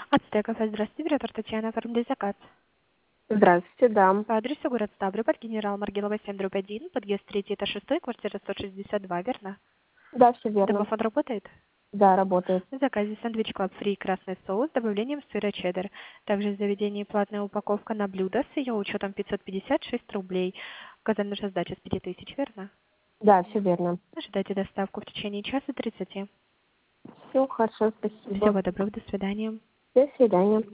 Ацтек кафе, здравствуйте, оператор Татьяна, оформили заказ. Здравствуйте, да. По адресу город Ставрополь, генерал Маргелова, 7/1, подъезд 3, этаж 6, квартира 162, верно? Да, все верно. Домофон работает? Да, работает. В заказе сэндвич клаб фри красный соус с добавлением сыра чеддер. Также в заведении платная упаковка на блюдо с ее учетом 556 рублей. Указана нужна сдача с 5000, верно? Да, все верно. Ожидайте доставку в течение часа 30. Все хорошо, спасибо. Всего доброго, до свидания. До свидания.